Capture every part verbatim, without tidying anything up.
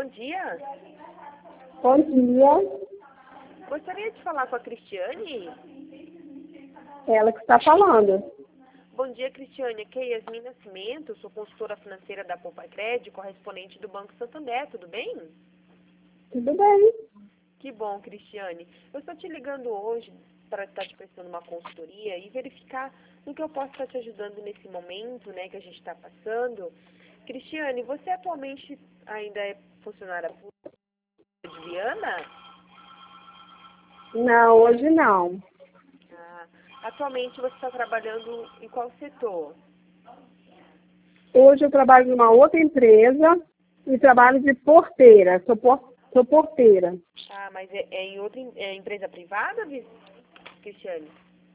dia. Bom dia. Gostaria de falar com a Cristiane? Ela que está falando. Bom dia, Cristiane. Aqui é Yasmin Nascimento, sou consultora financeira da Poupa Crédito, correspondente do Banco Santander, tudo bem? Tudo bem. Que bom, Cristiane. Eu estou te ligando hoje para estar te prestando uma consultoria e verificar no que eu posso estar te ajudando nesse momento, né, que a gente está passando. Cristiane, você atualmente ainda é funcionária pública de Viana? Não, hoje não. Ah, atualmente você está trabalhando em qual setor? Hoje eu trabalho numa outra empresa e trabalho de porteira. Sou, por, sou porteira. Ah, mas é, é em outra em- é empresa privada, Vi- Cristiane?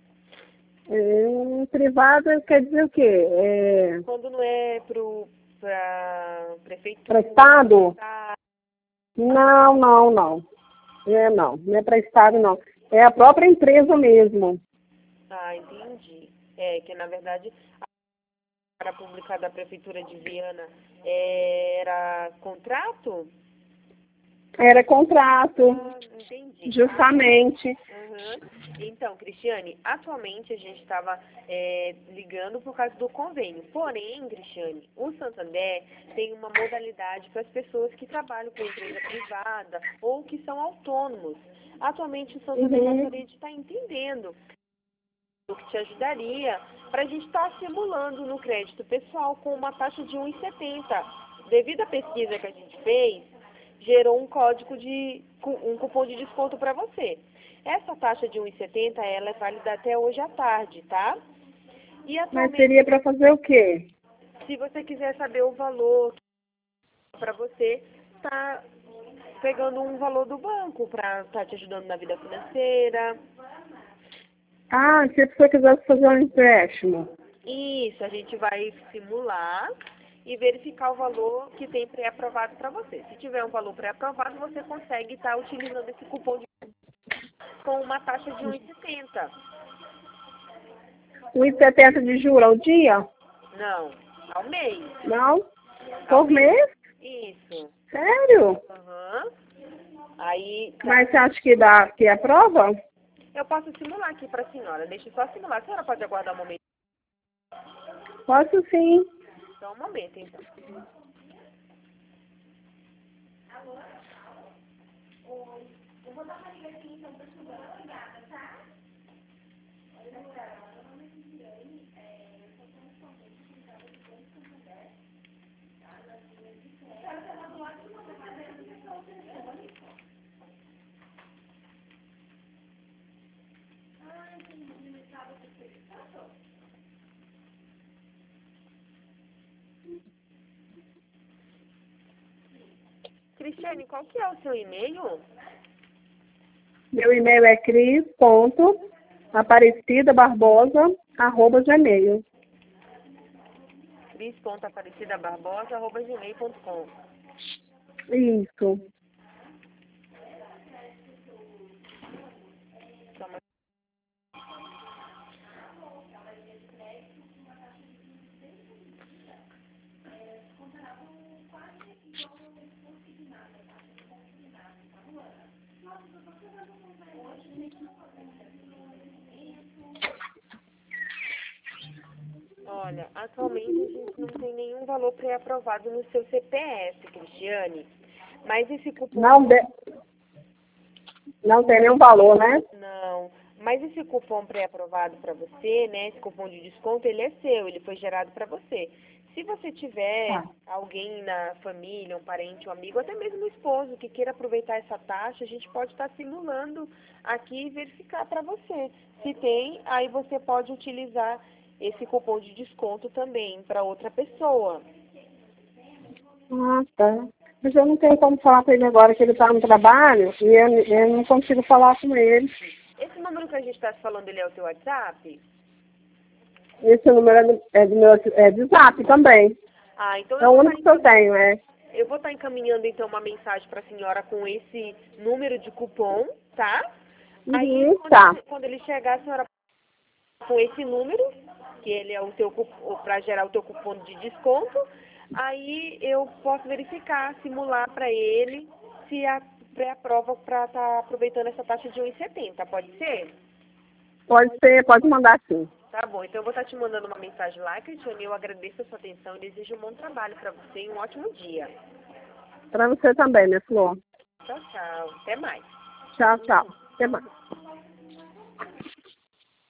É, privada quer dizer o quê? É, Quando não é para prefeitura? para Estado? Tá. Não, não, não. É, não. Não é para Estado, não. É a própria empresa mesmo. Ah, entendi. É que, na verdade, a área pública da Prefeitura de Viana era contrato? Era contrato, Ah, entendi. justamente. Uhum. Então, Cristiane, atualmente a gente estava é, ligando por causa do convênio. Porém, Cristiane, o Santander tem uma modalidade para as pessoas que trabalham com empresa privada ou que são autônomos. Atualmente, o Santander Uhum. gostaria de estar entendendo o que te ajudaria para a gente estar simulando no crédito pessoal com uma taxa de um vírgula setenta. Devido à pesquisa que a gente fez, gerou um código de um cupom de desconto para você. Essa taxa de um vírgula setenta ela é válida até hoje à tarde, tá? E Mas atualmente, seria para fazer o quê? se você quiser saber o valor para você, tá pegando um valor do banco para estar te ajudando na vida financeira. Ah, se a pessoa quisesse fazer um empréstimo. Isso, a gente vai simular e verificar o valor que tem pré-aprovado para você. Se tiver um valor pré-aprovado, você consegue estar utilizando esse cupom de com uma taxa de um vírgula setenta. um vírgula setenta de juros ao dia? Não, ao mês. Não? Ao Por mês? Isso. Sério? Aham. Aí, tá. Mas você acha que dá, que aprova? Eu posso simular aqui para a senhora. Deixa eu só simular. A senhora pode aguardar um momento? Posso sim. Só um momento, então. Cristiane, qual que é o seu e-mail? Meu e-mail é cris.aparecidabarbosa, arroba gmail. cris ponto aparecida barbosa arroba gmail ponto com. Isso. Olha, atualmente a gente não tem nenhum valor pré-aprovado no seu C P F, Cristiane. Mas esse cupom... Não, de... não tem nenhum valor, né? Não. Mas esse cupom pré-aprovado para você, né? Esse cupom de desconto, ele é seu, ele foi gerado para você. Se você tiver Tá. alguém na família, um parente, um amigo, até mesmo um esposo que queira aproveitar essa taxa, a gente pode estar simulando aqui e verificar para você. Se tem, aí você pode utilizar esse cupom de desconto também para outra pessoa. Ah, tá. Mas eu não tenho como falar com ele agora que ele está no trabalho e eu, eu não consigo falar com ele. Esse número que a gente está falando, ele é o seu WhatsApp? Esse número é do, é do meu é de zap também. Ah, então É eu o vou único que estar eu tenho, é. eu vou estar encaminhando então uma mensagem para a senhora com esse número de cupom, tá? Aí Uhum, quando tá. ele, quando ele chegar, a senhora com esse número, que ele é o teu para gerar o teu cupom de desconto. Aí eu posso verificar, simular para ele se a pré-aprova para estar aproveitando essa taxa de um e setenta, pode ser? Pode ser, pode mandar sim. Tá bom, então eu vou estar te mandando uma mensagem lá, Cristiane, eu agradeço a sua atenção e desejo um bom trabalho para você e um ótimo dia. Para você também, minha flor. Tchau, tchau. Até mais. Tchau, tchau. Até mais.